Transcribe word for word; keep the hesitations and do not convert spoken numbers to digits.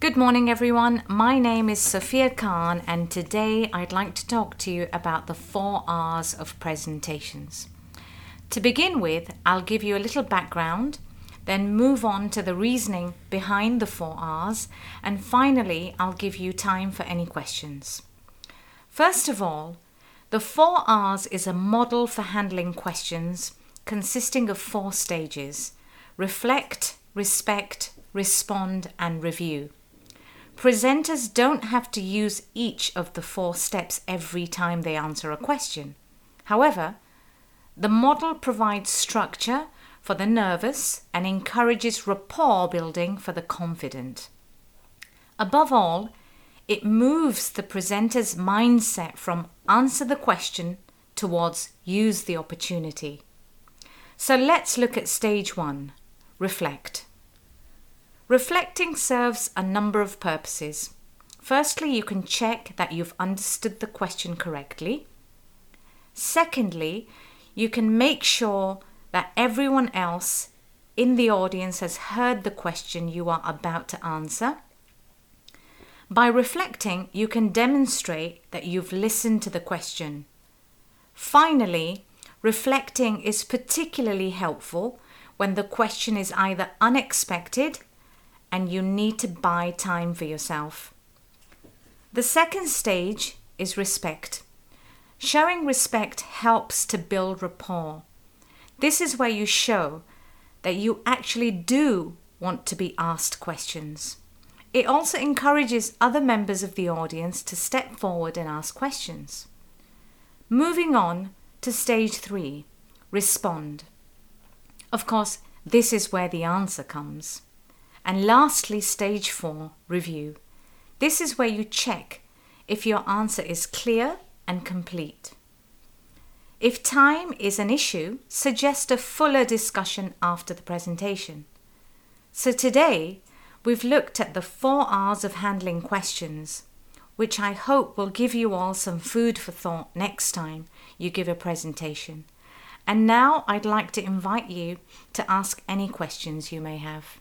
Good morning, everyone. My name is Sophia Khan, and today I'd like to talk to you about the four R's of presentations. To begin with, I'll give you a little background, then move on to the reasoning behind the four R's, and finally, I'll give you time for any questions. First of all, the four R's is a model for handling questions consisting of four stages: reflect, respect, respond, and review. Presenters don't have to use each of the four steps every time they answer a question. However, the model provides structure for the nervous and encourages rapport building for the confident. Above all, it moves the presenter's mindset from answer the question towards use the opportunity. So let's look at stage one, reflect. Reflecting serves a number of purposes. Firstly, you can check that you've understood the question correctly. Secondly, you can make sure that everyone else in the audience has heard the question you are about to answer. By reflecting, you can demonstrate that you've listened to the question. Finally, reflecting is particularly helpful when the question is either unexpected and you need to buy time for yourself. The second stage is respect. Showing respect helps to build rapport. This is where you show that you actually do want to be asked questions. It also encourages other members of the audience to step forward and ask questions. Moving on to stage three, respond. Of course, this is where the answer comes. And lastly, stage four, review. This is where you check if your answer is clear and complete. If time is an issue, suggest a fuller discussion after the presentation. So today, we've looked at the four R's of handling questions, which I hope will give you all some food for thought next time you give a presentation. And now I'd like to invite you to ask any questions you may have.